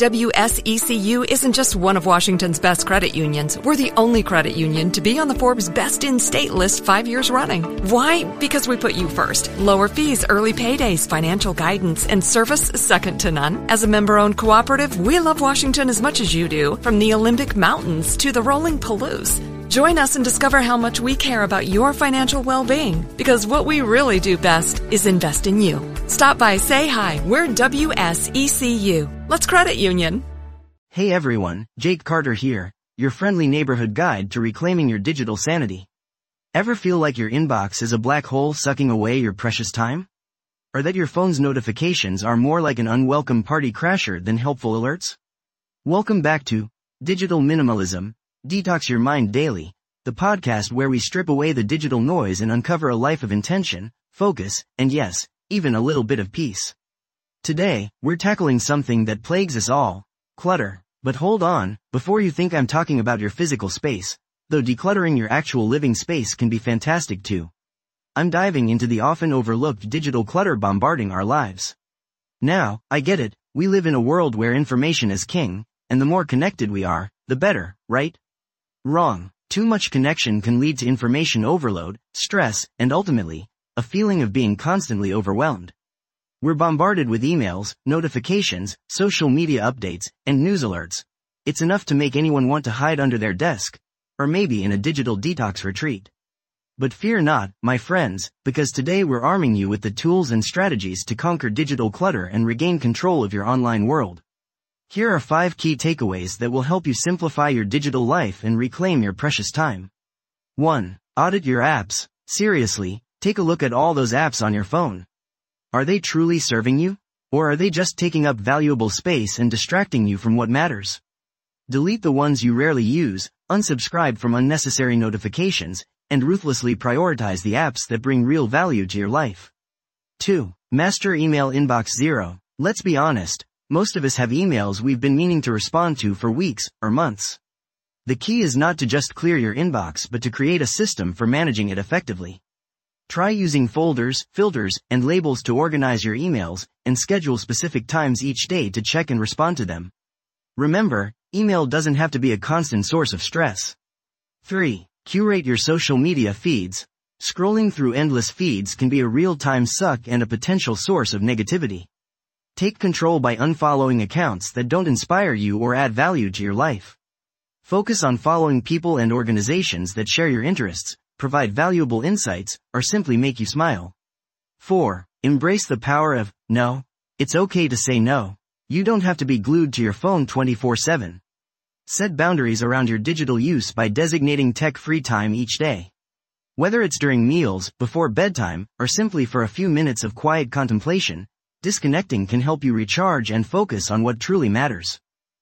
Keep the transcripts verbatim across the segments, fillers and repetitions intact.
W S E C U isn't just one of Washington's best credit unions. We're the only credit union to be on the Forbes Best in State list five years running. Why? Because we put you first. Lower fees, early paydays, financial guidance, and service second to none. As a member-owned cooperative, we love Washington as much as you do, from the Olympic Mountains to the rolling Palouse. Join us and discover how much we care about your financial well-being, because what we really do best is invest in you. Stop by, say hi. We're W S E C U. Let's credit union. Hey everyone, Jake Carter here, your friendly neighborhood guide to reclaiming your digital sanity. Ever feel like your inbox is a black hole sucking away your precious time? Or that your phone's notifications are more like an unwelcome party crasher than helpful alerts? Welcome back to Digital Minimalism, Detox Your Mind Daily, the podcast where we strip away the digital noise and uncover a life of intention, focus, and yes, even a little bit of peace. Today, we're tackling something that plagues us all, clutter. But hold on, before you think I'm talking about your physical space, though decluttering your actual living space can be fantastic too. I'm diving into the often overlooked digital clutter bombarding our lives. Now, I get it, we live in a world where information is king, and the more connected we are, the better, right? Wrong. Too much connection can lead to information overload, stress, and ultimately, a feeling of being constantly overwhelmed. We're bombarded with emails, notifications, social media updates, and news alerts. It's enough to make anyone want to hide under their desk, or maybe in a digital detox retreat. But fear not, my friends, because today we're arming you with the tools and strategies to conquer digital clutter and regain control of your online world. Here are five key takeaways that will help you simplify your digital life and reclaim your precious time. one. Audit your apps. Seriously, take a look at all those apps on your phone. Are they truly serving you? Or are they just taking up valuable space and distracting you from what matters? Delete the ones you rarely use, unsubscribe from unnecessary notifications, and ruthlessly prioritize the apps that bring real value to your life. two. Master email inbox zero. Let's be honest. Most of us have emails we've been meaning to respond to for weeks or months. The key is not to just clear your inbox but to create a system for managing it effectively. Try using folders, filters, and labels to organize your emails, and schedule specific times each day to check and respond to them. Remember, email doesn't have to be a constant source of stress. three. Curate your social media feeds. Scrolling through endless feeds can be a real-time suck and a potential source of negativity. Take control by unfollowing accounts that don't inspire you or add value to your life. Focus on following people and organizations that share your interests, provide valuable insights, or simply make you smile. four. Embrace the power of no. It's okay to say no. You don't have to be glued to your phone twenty-four seven. Set boundaries around your digital use by designating tech-free time each day. Whether it's during meals, before bedtime, or simply for a few minutes of quiet contemplation, disconnecting can help you recharge and focus on what truly matters.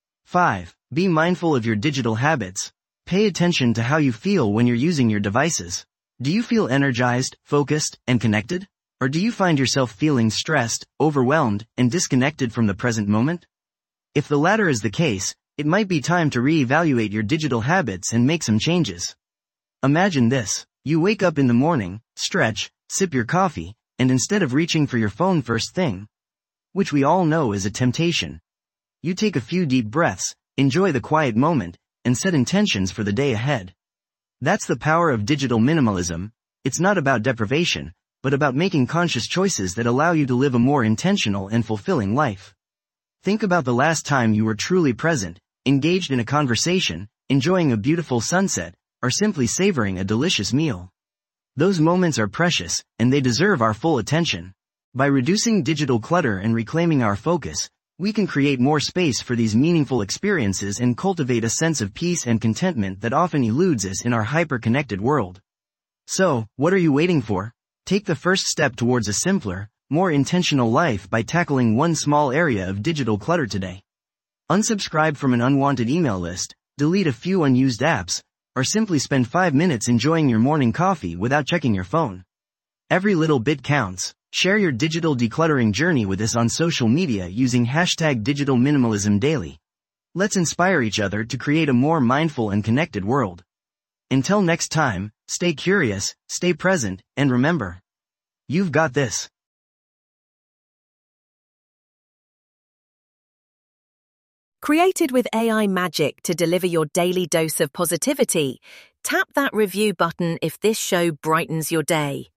five. Be mindful of your digital habits. Pay attention to how you feel when you're using your devices. Do you feel energized, focused, and connected? Or do you find yourself feeling stressed, overwhelmed, and disconnected from the present moment? If the latter is the case, it might be time to reevaluate your digital habits and make some changes. Imagine this. You wake up in the morning, stretch, sip your coffee, and instead of reaching for your phone first thing, which we all know is a temptation, you take a few deep breaths, enjoy the quiet moment, and set intentions for the day ahead. That's the power of digital minimalism. It's not about deprivation, but about making conscious choices that allow you to live a more intentional and fulfilling life. Think about the last time you were truly present, engaged in a conversation, enjoying a beautiful sunset, or simply savoring a delicious meal. Those moments are precious, and they deserve our full attention. By reducing digital clutter and reclaiming our focus, we can create more space for these meaningful experiences and cultivate a sense of peace and contentment that often eludes us in our hyper-connected world. So, what are you waiting for? Take the first step towards a simpler, more intentional life by tackling one small area of digital clutter today. Unsubscribe from an unwanted email list, delete a few unused apps, or simply spend five minutes enjoying your morning coffee without checking your phone. Every little bit counts. Share your digital decluttering journey with us on social media using hashtag Digital Minimalism Daily. Let's inspire each other to create a more mindful and connected world. Until next time, stay curious, stay present, and remember, you've got this. Created with A I magic to deliver your daily dose of positivity, tap that review button if this show brightens your day.